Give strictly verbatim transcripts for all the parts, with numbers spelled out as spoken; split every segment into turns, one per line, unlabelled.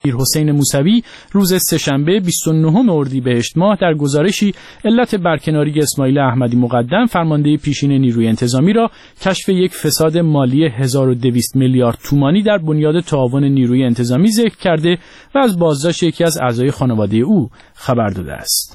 حسین موسوی روز سه‌شنبه بیست و نهم اردیبهشت ماه در گزارشی علت برکناری اسماعیل احمدی مقدم فرمانده پیشین نیروی انتظامی را کشف یک فساد مالی هزار و دویست میلیارد تومانی در بنیاد تعاون نیروی انتظامی ذکر کرده و از بازداشت یکی از اعضای خانواده او خبر داده است.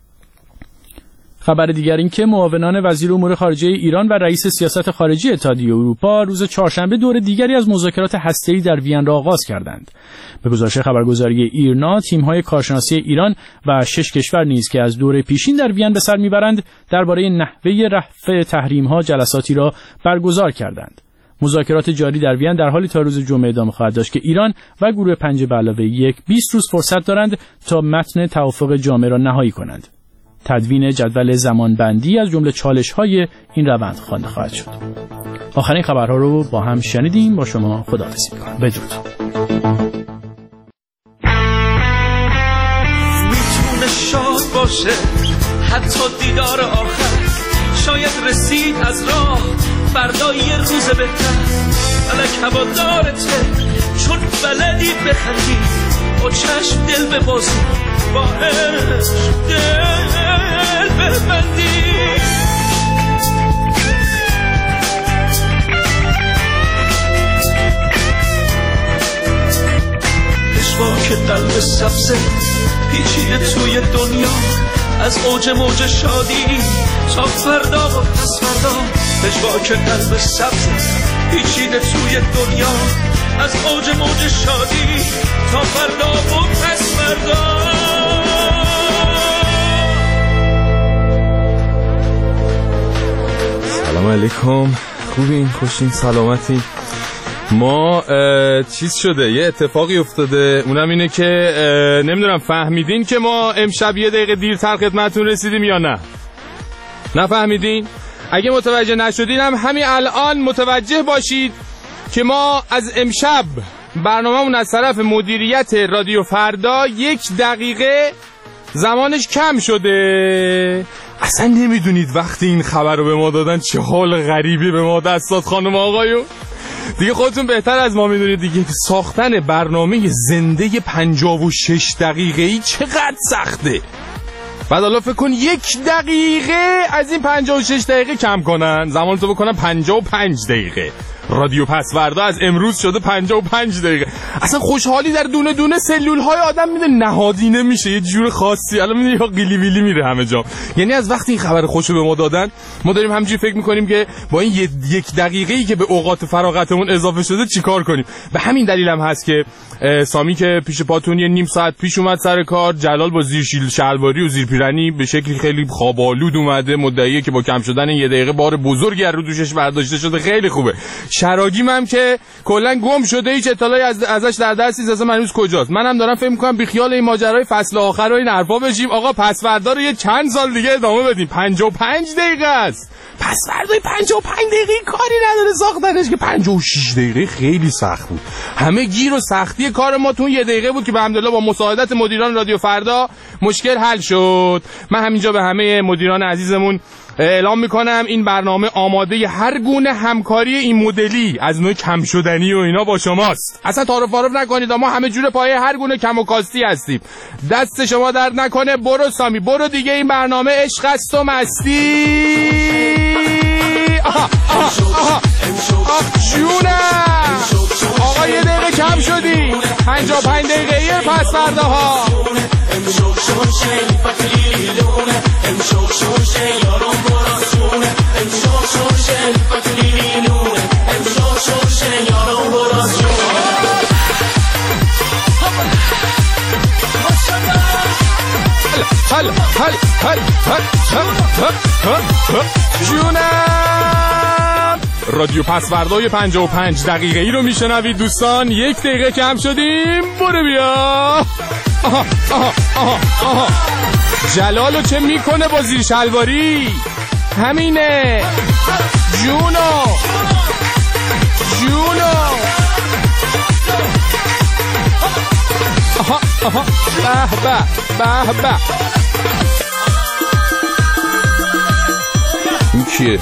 خبر دیگر این که معاونان وزیر امور خارجه ایران و رئیس سیاست خارجی اتحادیه اروپا روز چهارشنبه دور دیگری از مذاکرات هسته‌ای در وین را آغاز کردند. به گزارش خبرگزاری ایرنا، تیم‌های کارشناسی ایران و شش کشور نیز که از دور پیشین در وین به سر میبرند، درباره نحوه رفع تحریم‌ها جلساتی را برگزار کردند. مذاکرات جاری در وین در حالی تا روز جمعه ادامه خواهد داشت که ایران و گروه پنج به علاوه یک بیست روز فرصت دارند تا متن توافق جامع را نهایی کنند. تدوین جدول زمانبندی از جمله چالش‌های این روند خوانده خواهد شد. آخرین خبرها رو با هم شنیدیم. با شما خداحافظی می‌کنم. بدرود.
میتونه شاد باشه حتی دیدار آخر، شاید رسید از راه فردا یه روز بهتر. الک هوادارته چون بلدی بخندی، با چشم دل ببازی، با عشق دل ببندی. پشواک قلب سبزه پیچیده توی دنیا، از اوج موج شادی تا فردا و پس فردا. پشواک قلب سبزه پیچیده توی دنیا، از اوج موج شادی تا فردا و پس فردا.
سلام علیکم، خوبین؟ خوشین؟ سلامتین؟ ما چیز شده، یه اتفاقی افتاده، اونم اینه که نمیدونم فهمیدین که ما امشب یه دقیقه دیرتر خدمتتون رسیدیم یا نه؟ نفهمیدین؟ اگه متوجه نشدین هم همین الان متوجه باشید که ما از امشب برنامه‌مون از طرف مدیریت رادیو فردا یک دقیقه زمانش کم شده. اصلا نمیدونید وقتی این خبر رو به ما دادن چه حال غریبی به ما دست داد خانم آقایون. دیگه خودتون بهتر از ما میدونید دیگه که ساختن برنامه زنده پنجاه و شش دقیقه‌ای چقدر سخته. بعد حالا فکر کن یک دقیقه از این پنجاه و شش دقیقه کم کنن، زمانتو بکنن پنجاه و پنج دقیقه. رادیو پسوردا از امروز شده پنجاه و پنج دقیقه. اصلا خوشحالی در دونه دونه سلول‌های آدم میده نهادینه میشه، یه جور خاصی. الان میدونی یا قیلی ویلی میره همه جا. یعنی از وقتی این خبر خوشو به ما دادن، ما داریم همینجوری فکر میکنیم که با این یک دقیقه‌ای که به اوقات فراغتمون اضافه شده چیکار کنیم. به همین دلیل هم هست که سامی که پیش پاتون یه نیم ساعت پیش اومد سر کار، جلال با زیر شیل شلواری و زیر پیرنی به شکلی خیلی خوابالود اومده، مدعیه که با کم شدن یه دقیقه بار بزرگی از رو دوشش برداشته شده. خیلی خوبه. شراگیم هم که کلا گم شده، هیچ اطلاعی از ازش در دست نیست، اصلا هنوز کجاست. منم دارم فکر می‌کنم بی خیال این ماجرای فصل آخر و این حرفا بشیم. آقا پسوردا رو یه چند سال دیگه ادامه بدیم. پنجاه و پنج دقیقه است. پسوردای پنجاه و پنج دقیقه کاری نداره ساختنش که پنجاه و شش دقیقه خیلی سخت بود. همه گیر و سختی کار ما تو یه دقیقه بود که به الحمدلله با مساعدت مدیران رادیو فردا مشکل حل شد. من همینجا به همه مدیران عزیزمون اعلام میکنم این برنامه آماده هر گونه همکاری این مدلی از نوع کم شدنی و اینا با شماست. اصلا تعارف تعارف نکنید، ما همه جور پایه هر گونه کم و کاستی هستیم. دست شما درد نکنه. برو سامی برو دیگه، این برنامه عشق است و مستی. آها آها آها آه جونم آقا یه دقیقه کم شدی. پنجاه و پنج دقیقه یه پس فردا ها. هل هل هل هل هل هل جونم. رادیو پسوردای پنجاه و پنج دقیقه ای رو میشنوید دوستان. یک دقیقه کم شدیم. برو بیا. آها آها آها آها جلالو چه میکنه با زیر شلواری؟ همینه. جونو جونو. آها آها به به به به. این کیه؟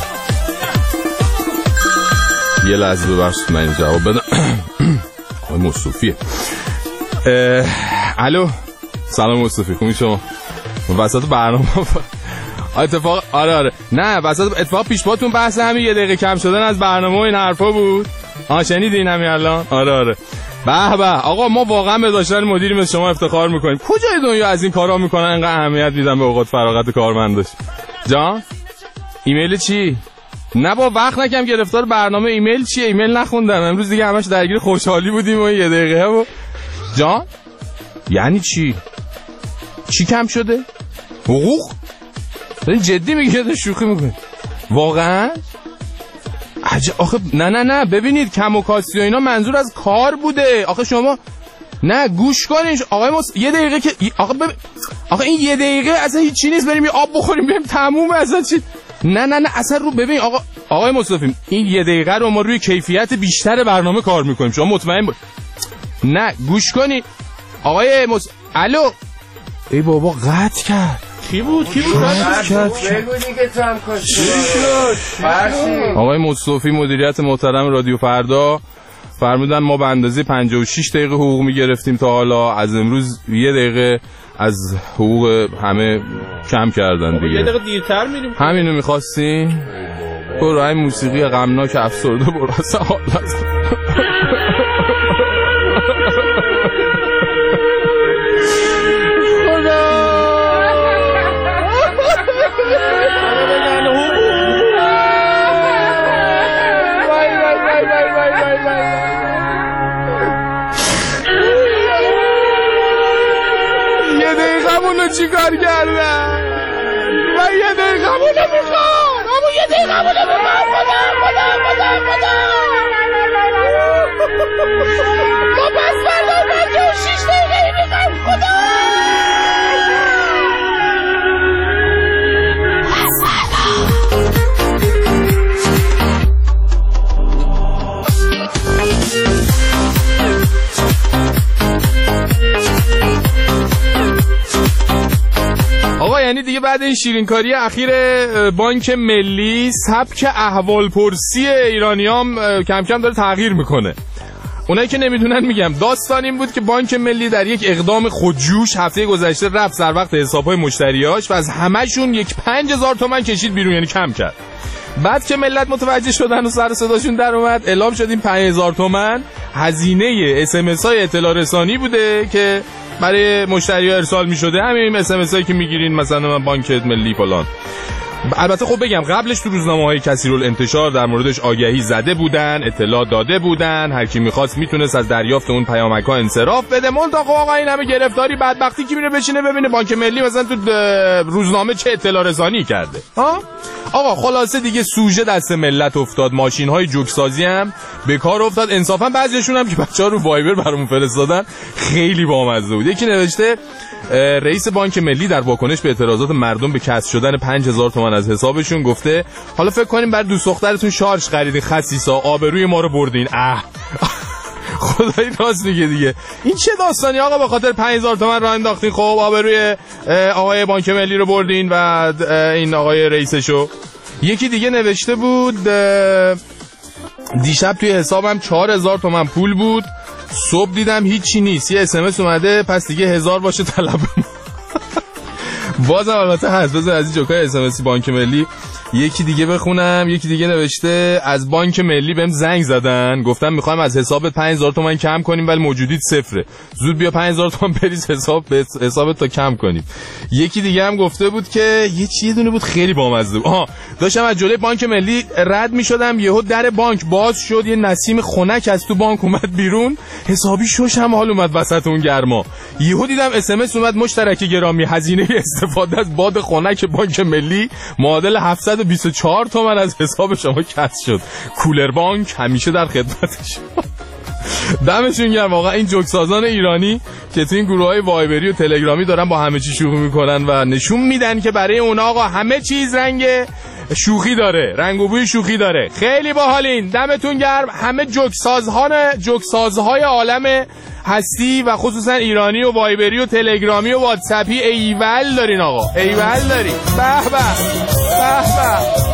یه لحظه ببخشید من این جواب بدم. آقای مصطفیه. الو سلام مصطفی، خوبی شما؟ وسط برنامه اتفاق آره آره نه وسط اتفاق پیش پاتون بحث همین یه دقیقه کم شدن از برنامه و این حرفا بود. آ شنیدین همین الان؟ آره آره به به آقا، ما واقعا به داشتن مدیری مثل شما افتخار میکنیم. کجای دنیا از این کارا میکنن انقدر اهمیت میدن به اوقات فراغت کارمنداش؟ جان ایمیل چی؟ نه با وقت نکم گرفتار برنامه. ایمیل چیه؟ ایمیل نخوندم امروز دیگه، همش درگیر خوشحالی بودیم و یه دقیقه و جان یعنی چی؟ چی کم شده؟ حقوق؟ دارین جدی میگه یا شوخی میکنی؟ واقعا؟ عجب. آخه نه نه نه ببینید کم و کاستی و اینا منظور از کار بوده. آخه شما نه گوش کنین آقای مص... یه دقیقه که آخه بب... آخه این یه دقیقه اصلا هیچ چی نیست، بریم یه آب بخوریم بریم تمومه اصلا چی. نه نه نه اصلا رو ببین آقا آقای مصطفی این یه دقیقه رو ما روی کیفیت بیشتر برنامه کار میکنیم، شما مطمئن با... نه گوش کنین آقای مص... الو ای بابا قطع کرد.
کی بود کی بود
قطع کرد؟
بگو دیگه تو هم کشتی.
آقای مصطفی مدیریت محترم رادیو فردا فرمودن ما به اندازه پنجاه و شش دقیقه حقوق میگرفتیم تا حالا، از امروز یه دقیقه از حقوق همه کم کردن دیگه.
یه دقیقه دیرتر میریم.
همینو می‌خواستین؟ برو این موسیقی غمناک افسرده برو اصلا حالت. چی کار کردم؟ من یه دقیقه همونو میخوام همون یه دقیقه همونو میخوام خدا خدا خدا خدا ما بس فردا پنجاه و شش دقیقه میخوام خدا. آقا یعنی دیگه بعد این شیرینکاری اخیر بانک ملی سبک احوالپرسی ایرانیام کم کم داره تغییر میکنه. اونایی که نمیدونن میگم داستان این بود که بانک ملی در یک اقدام خودجوش هفته گذشته رفت سر وقت حسابهای مشتریاش و از همه‌شون یک پنج هزار تومان کشید بیرون، یعنی کم کرد. بعد که ملت متوجه شدن و سر صداشون در اومد اعلام شد این پنج هزار تومان هزینه اس ام اس های اطلاع رسانی بوده که برای مشتری‌ها ارسال می‌شده، همین اس ام اس هایی که می‌گیرین مثلا من بانک ملی فلان. البته خب بگم قبلش تو روزنامه‌های کثیرالانتشار در موردش آگهی زده بودن، اطلاع داده بودن، هر کی می‌خواست میتونست از دریافت اون پیامک‌ها انصراف بده. منتها خب آقا این همه گرفتاری بدبختی کی میره بشینه ببینه بانک ملی مثلا تو روزنامه چه اطلاع رسانی کرده؟ ها آقا خلاصه دیگه سوژه دست ملت افتاد، ماشین‌های جوکسازی هم به کار افتاد. انصافا بعضیشون هم که بچه‌ها رو وایبر برامون فرستادن خیلی بامزه بود. یکی نوشته رئیس بانک ملی در واکنش به اعتراضات مردم به کسر شدن پنج هزار تومان از حسابشون گفته حالا فکر کنیم بر دوست دخترتون شارژ خریدین خسیسا، آبروی ما رو بردین. اه خدایی راست میگه دیگه. این چه داستانی آقا؟ به خاطر پنج هزار تومان راه انداختین، خب آبروی آقای بانک ملی رو بردین و این آقای رئیسشو. یکی دیگه نوشته بود دیشب توی حسابم چهار هزار تومان پول بود، صبح دیدم هیچی نیست، یه اس ام اس اومده پس دیگه هزار باشه طلبم. بازم البته هست، بذار از این جوکای اس ام اس بانک ملی یکی دیگه بخونم. یکی دیگه نوشته از بانک ملی بهم زنگ زدن گفتم میخوایم از حسابت پنج هزار تومان کم کنیم ولی موجودیت صفره، زود بیا پنج هزار تومان بریز حساب حسابت تا کم کنیم. یکی دیگه هم گفته بود که یه چیه دونه بود خیلی بامزه. آها داشتم از جلوی بانک ملی رد میشدم، یهو در بانک باز شد، یه نسیم خنک از تو بانک اومد بیرون، حسابی شوشم حال اومد وسط اون گرما. یهو دیدم اس ام اس اومد مشترک گرامی هزینه استفاده از باد خنک بانک ملی معادل هفتصد و بیست و چهار تومان از حساب شما کسر شد. کولر بانک همیشه در خدمتش. دمشون گرم واقعا این جوکسازان ایرانی که تو این گروهای وایبری و تلگرامی دارن با همه چی شوخی میکنن و نشون میدن که برای اون آقا همه چیز رنگ شوخی داره، رنگ و بوی شوخی داره. خیلی باحالین، دمتون گرم. همه جوکسازهان جوکسازهای عالم هستی و خصوصا ایرانی و وایبری و تلگرامی و واتساپی ایول دارین آقا، ایول دارین. به به به به.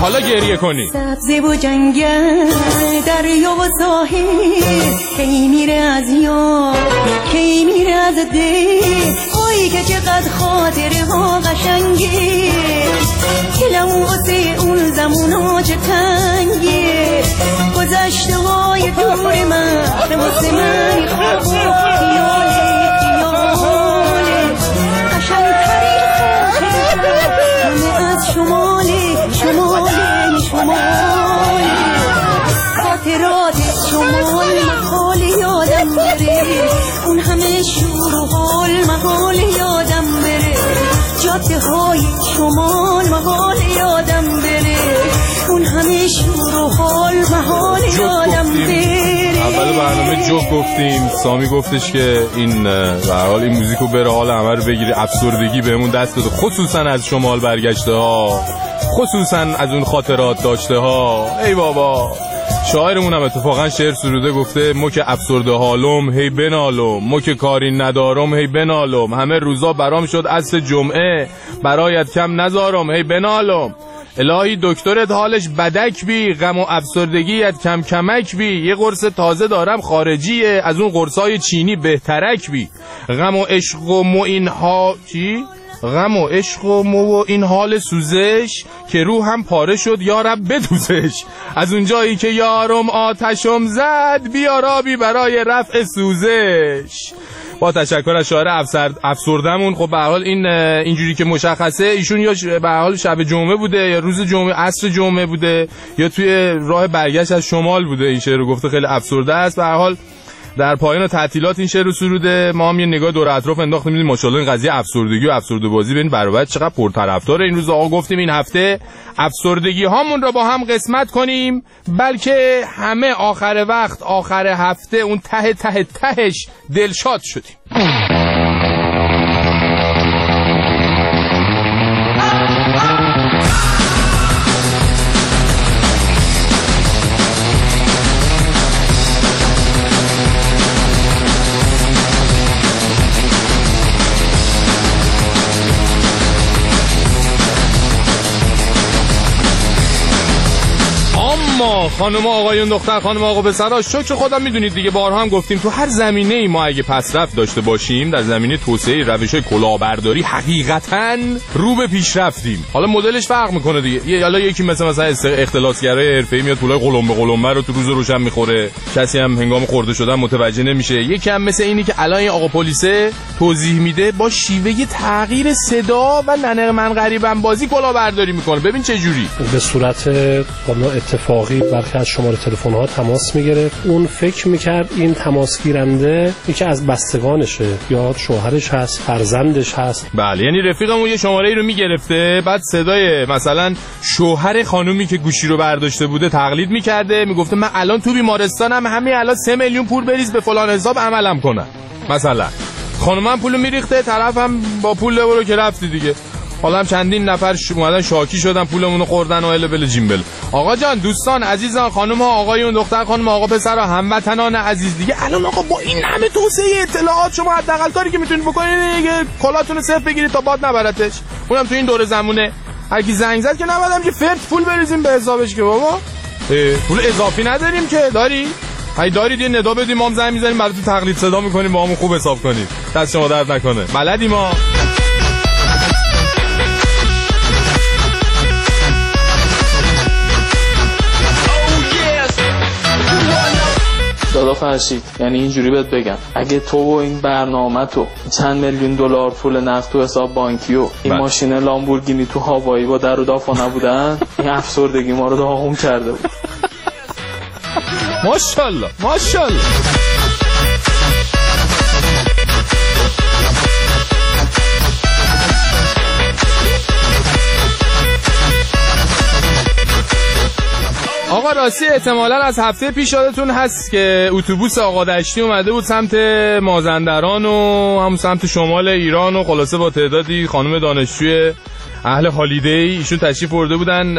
حالا گریه کنی.
سبزه و جنگل دریا و ساحل کی میره از یاد کی میره از دل وای که چقدر خاطره ها قشنگه دلم واسه اون زمونا چه تنگه گذشته های دور من واسه من خواب خیاله خیاله قشنگترین خاطره همه از شماله شماله شماله خاطرات شمال محال یادم بره اون همه شور و حال محال یادم بره جاده های شمال محال یادم بره اون همه شور و حال محال یادم بره.
اول برنامه جوک گفتیم، سامی گفتش که این به هر حال این موزیکو بره حال همه رو بگیری، افسردگی بهمون دست بده، خصوصا از شمال برگشته ها، خصوصا از اون خاطرات داشته ها. ای بابا شاعرمون هم اتفاقا شعر سروده گفته مو که افسرده حالم هی بنالم مو که کاری ندارم هی بنالم همه روزا برام شد عصر جمعه برایت کم نذارم هی بنالم الهی دکترت حالش بدک بی غم و افسردگیت کم کمک بی یه قرص تازه دارم خارجیه از اون قرصای چینی بهترک بی غم و عشق و مو این ها چی؟ غم و عشق و مو و این حال سوزش که روح هم پاره شد یارب بدوزش از اون جایی که یارم آتشم زد بیارابی برای رفع سوزش. با تشکر از شاعر افسردمون. خب به هر حال این اینجوری که مشخصه ایشون یا به هر حال شب جمعه بوده یا روز جمعه عصر جمعه بوده یا توی راه برگشت از شمال بوده این شعر رو گفته، خیلی افسرده است. به هر حال در پایان تعطیلات این شعر رو سروده. ما هم یه نگاه دور اطراف انداختیم دیدیم ماشاءالله این قضیه افسردگی و افسرده بازی ببین برابر چقدر پرطرفدار این روز. آقا گفتیم این هفته افسردگی هامون رو با هم قسمت کنیم بلکه همه آخر وقت آخر هفته اون ته ته تهش دلشاد شدیم. خانم آقایون دختر خانم آقا پسرا شکر خدا میدونید دیگه بارها هم گفتیم تو هر زمینه ای ما اگه پسرفت داشته باشیم در زمینه توسعه روش‌های کلاهبرداری حقیقتاً رو به پیشرفتیم. حالا مدلش فرق میکنه دیگه. حالا یکی مثلا مثلا اختلاسگرای حرفه‌ای میاد پولای قلمبه قلمبه رو تو روز روشن میخوره، کسی هم هنگام خورده شدن متوجه نمیشه. یکی هم مثل اینی که الان آقا پلیسه توضیح میده با شیوه تغییر صدا و ننه من غریبم بازی کلاهبرداری میکنه. ببین چه جوری
به صورت حالا اتفاقی برخی از شماره تلفن ها تماس میگرفت. اون فکر میکرد این تماس گیرنده یکی از بستگانشه یا شوهرش هست، فرزندش هست.
بله، یعنی رفیقمون یه شماره ای رو میگرفته بعد صدای مثلا شوهر خانومی که گوشی رو برداشته بوده تقلید میکرده، میگفته من الان تو بیمارستانم همین الان سه میلیون پول بریز به فلان حساب عملم کنم. مثلا خانومم پولو میریخته، طرفم با پول برو که رفتی دیگه. حالا هم چندین نفر اومدن شاکی شدن پولمونو خوردن و ال بل جیمبل. آقا جان، دوستان عزیزان، خانم ها آقایون، دختر خانم آقا پسرا، هموطنان عزیز، دیگه الان آقا با این همه توسعه اطلاعات شما حداقل کاری که میتونید بکنید دیگه کلاتون رو صفر بگیرید تا باد نبرتش. اونم تو این دوره زمونه هر کی زنگ زد که نبادم که فرد پول بریزیم به حسابش که بابا پول اضافی نداریم که داری؟ هی دارید یه ندا بدیم ما هم زنگ میزنیم براتون تقلید صدا میکنیم با همون خوب حساب کنید. دست شما درد نکنه. بلدی ما.
دادا فرشید، یعنی اینجوری بهت بگم اگه تو و این برنامه تو چند میلیون دلار پول نقد تو حساب بانکی و این ماشین لامبورگینی تو هوایی با در و دافا نبودن این افسردگی ما رو داغون کرده بود.
ماشاءالله ماشاءالله. آقا راستی احتمالاً از هفته پیش یادتون هست که اتوبوس آقا دشتی اومده بود سمت مازندران و هم سمت شمال ایران و خلاصه با تعدادی خانم دانشجوی اهل هالیدی ایشون تشریف برده بودن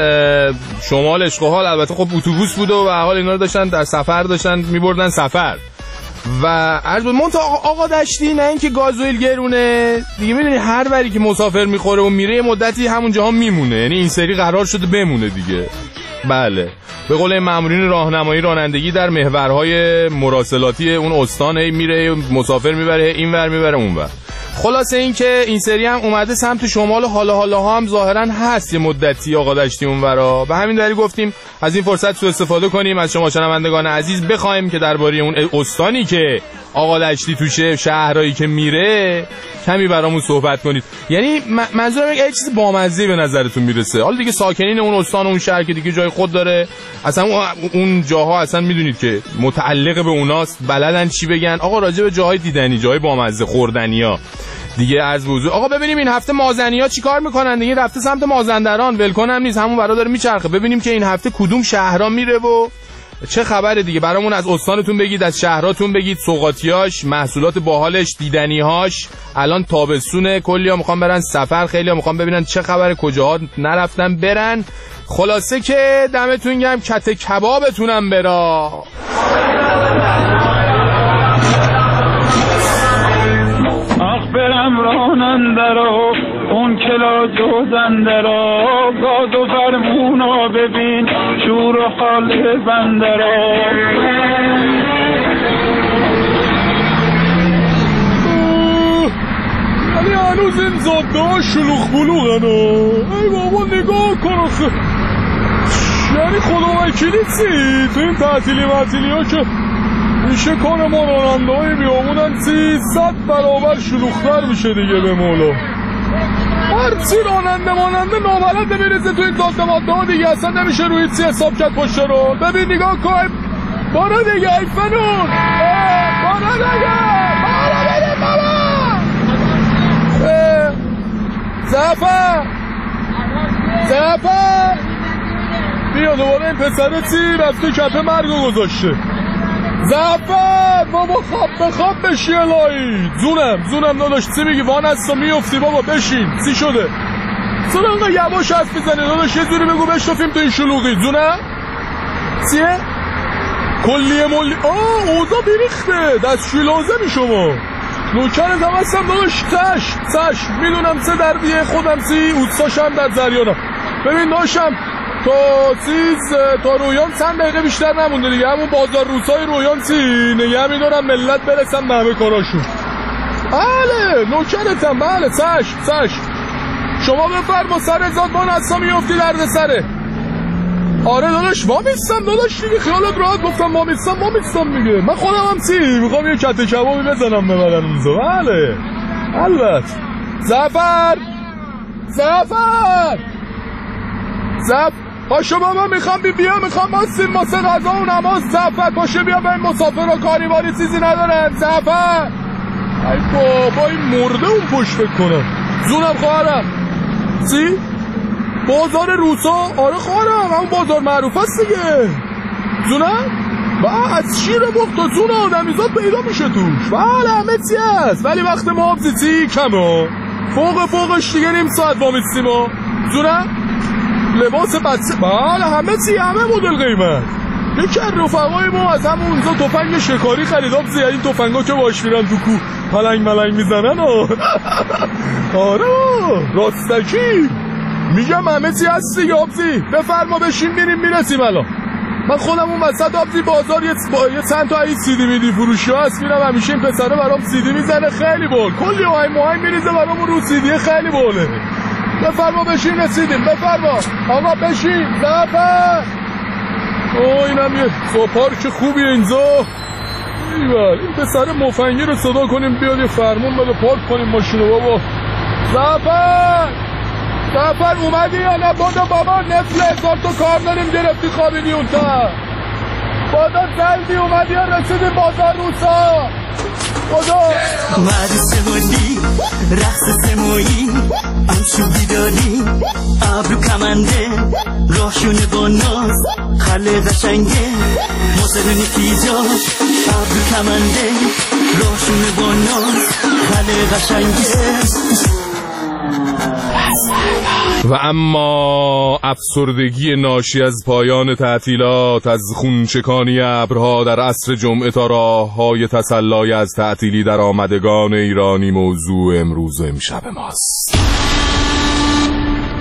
شمال اشغال. البته خب اتوبوس بود و به حال اینا رو داشتن در سفر داشتن میبردن سفر. و عرض بود منطقه آقا دشتی نه اینکه گازوئیل گرونه دیگه، میدونی هر وری که مسافر میخوره و میره مدتی همونجا هم میمونه، یعنی این سری قرار شده بمونه دیگه. بله به قول مامورین راهنمایی رانندگی در محورهای مراسلاتی اون استان هی میره مسافر میبره این ور میبره اون ور. خلاصه این که این سری هم اومده سمت شمال، حالا حالا ها هم ظاهرا هست یه مدتی آقا دشتی اون ورا، به همین دلیل گفتیم از این فرصت سوء استفاده کنیم، از شما شنوندگان عزیز بخوایم که درباره اون استانی که آقا دشتی توشه، شهرهایی که میره کمی برامون صحبت کنید. یعنی منظورم یه چیز بامزه به نظرتون میرسه. حالا دیگه ساکنین اون استان و اون شهر که دیگه جای خود داره، اصلا اون جاها اصلا میدونید که متعلق به اوناست، بلدن چی بگن. آقا راجع به جاهای دیدنی، جاهای بامزه، خوردنیا دیگه عرض بوزو. آقا ببینیم این هفته مازنیا چیکار میکنن دیگه. رفته سمت مازندران، ولکن هم نیست، همون برا داره میچرخه. ببینیم که این هفته کدوم شهرها میره و چه خبره دیگه. برامون از استانتون بگید، از شهراتون بگید، سوغاتیاش، محصولات باحالش، دیدنیهاش. الان تابستونه، کلیا میخوان برن سفر، خیلیا میخوان ببینن چه خبره، کجاها نرفتن برن. خلاصه که دمتون گرم، کت کبابتونم برا.
برم راننده را اون کلا جوزنده را، گاز و فرمونا ببین شور و حال بنده را.
ولی هنوز این زاده ها شلوخ بلوغن. ای بابا نگاه کن آخه، یعنی خدا وکیلی چی تو این تعطیلی معطیلی ها که میشه کار ما راننده های بیامونن سیصد برابر شلوختر میشه دیگه. به مولا هرچی راننده ماننده نابلده میرسه تو این زاده ماده ها دیگه، اصلا نمیشه روی چی حساب کرد پشت رو. ببین نگاه کن، بارا دیگه ای فنون، بارا دیگه، بارا بده بابا. زفر زفر بیا دوباره این پسره چی رفته کپه مرگو گذاشته. زفر بابا خواب بخواب بشی الهی. زونم زونم داداش چی میگی؟ وان هستا میفتی بابا، بشین. چی شده؟ زونه انقدر یواش حرف میزنی داداش، یه جوری بگو بشتفیم تو این شلوغی. زونم چیه؟ کلیه ملی آه اوضا بیریخته، دستشوی لازمی شما. نوکرت هم هستم داداش. تش تش میدونم سه دربیه خودم سی اوستاشم در زریانم. ببین داشتم تا چیز تا رویان چند دقیقه بیشتر نمونده دیگه، همون بازار روسای رویان سی نگه میدارم ملت برسن به همه کاراشون. بله نوکرتم. بله چش چش شما بفرما. سر ازاد ما نسا میفتی درد سره. آره داداش ما میستم داداش دیگه، خیالت راحت. گفتم ما میستم ما میستم دیگه. من خودم هم چی میخوام یه کته کبابی بزنم ببرن اونجا. بله البته. زفر زفر زفر پاشو بابا، میخوام بی بیا میخوام ماستیم واسه غذا و نماز. زفر پاشو بیا، به این مسافر و کاریواری چیزی ندارن. زفر ای بابا این مرده اون پشت فکر کنم. زونم خواهرم. چی؟ بازار روسا؟ آره خواهرم همون بازار معروف است دیگه. زونم؟ با از شیر بخت و زون آدمیزاد پیدا میشه توش. بله همه چی هست، ولی وقت ما آبزیتی کمه. فوق فوقش دیگه نیم ساعت با میتسیم ها. زونم؟ لباس بچه، بله همه چی، همه مدل قیمت. یکی از رفقای ما از همون اونجا تفنگ شکاری خرید. آبزی این تفنگا که باش میرن تو کو پلنگ ملنگ میزنن. آره راستکی میگم همه چی هست دیگه. آبزی بفرما بشین بریم میرسیم الان. من خودم اون وسط آبزی بازار یه, با... یه چند تا این سیدی میدی فروشی ها هست، میرم همیشه این پسره برام سیدی میزنه، خیلی بول. کلی های موهای میریزه برام رو سیدی، خیلی بوله. بفرما بشین رسیدیم. بفرما آقا بشین. زفر اوه اینم یه پارک خوبیه اینجا. ایوال این پسر مفنگی رو صدا کنیم بیاد یه فرمون بده پارک کنیم ماشینو بابا. زفر زفر اومدی یا نه؟ بادا بابا نفل هزار تو کار داریم گرفتی خوابیدی اون تا. بادا زلدی اومدی یا رسیدی بازار روسا. خدا
مرد سمالی رقص سمایی امشو بیداری ابرو کمنده راهشونه با ناز خله قشنگه موسیقی تیجاش ابرو کمنده راهشونه با ناز خله قشنگه
و اما افسردگی ناشی از پایان تعطیلات، از خونچکانی ابرها در عصر جمعه تا راه‌های تسلای از تعطیلی در آمدگان ایرانی موضوع امروز و امشب ماست.